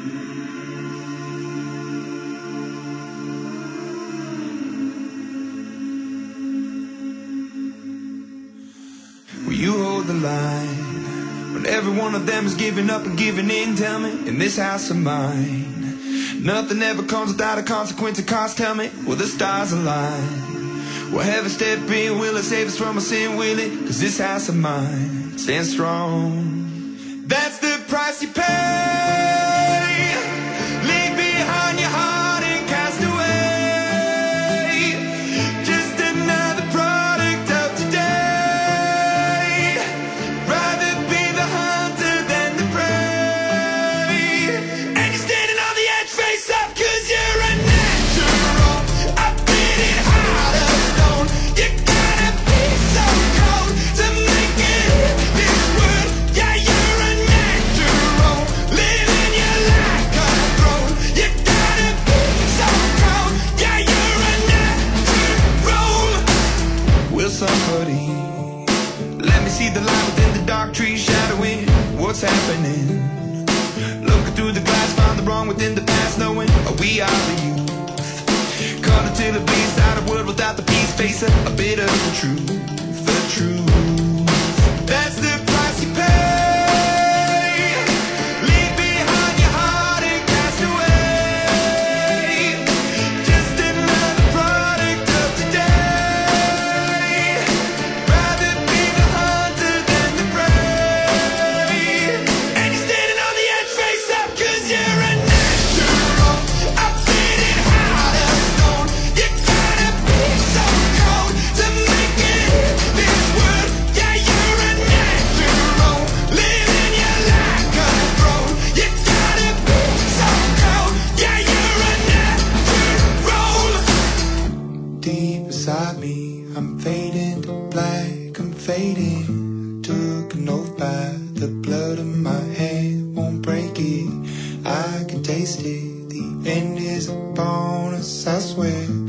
Will you hold the line when every one of them is giving up and giving in? Tell me, in this house of mine, nothing ever comes without a consequence and cost. Tell me, will the stars align? Will heaven step in? Will it save us from our sin? Will it? 'Cause this house of mine stands strong. That's the price you pay. Leave behind your heart and cast away. Just another product of today. Rather be the hunter than the prey. And you're standing on the edge, face up, 'cause you're a natural. I bit it hard of stone. You gotta be so cold to make it hit this world. Yeah, you're a natural. Living your life cutthroat. You gotta be so cold. Yeah, you're a natural. Will somebody let me see the light within the dark trees shadowing what's happening? Looking through the glass, find the wrong within the past, knowing we are the youth. Caught until it bleeds out a world without the peace, face a bit of the truth, the truth. That's the price you pay. Leave behind your heart and cast away. Just another product of today. Rather be the hunter than the prey. And you're standing on the edge, face up, 'cause you're a natural. I bit it hard of stone. You gotta be so cold to make it hit this world. Yeah, you're a natural. Living your life cutthroat. You gotta be so cold. Yeah, you're a natural. Deep inside me, I'm fading to black, I'm fading. Took an oath by the blood of my hand, won't break it. I can taste it. The end is upon us, I swear.